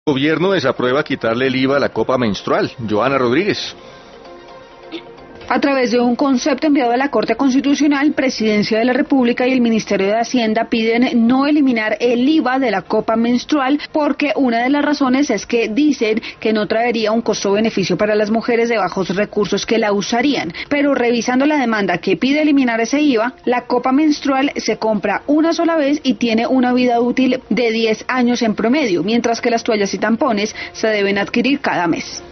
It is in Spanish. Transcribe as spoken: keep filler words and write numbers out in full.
El gobierno desaprueba quitarle el I V A a la copa menstrual. Joana Rodríguez. A través de un concepto enviado a la Corte Constitucional, Presidencia de la República y el Ministerio de Hacienda piden no eliminar el I V A de la copa menstrual porque una de las razones es que dicen que no traería un costo-beneficio para las mujeres de bajos recursos que la usarían. Pero revisando la demanda que pide eliminar ese I V A, la copa menstrual se compra una sola vez y tiene una vida útil de diez años en promedio, mientras que las toallas y tampones se deben adquirir cada mes.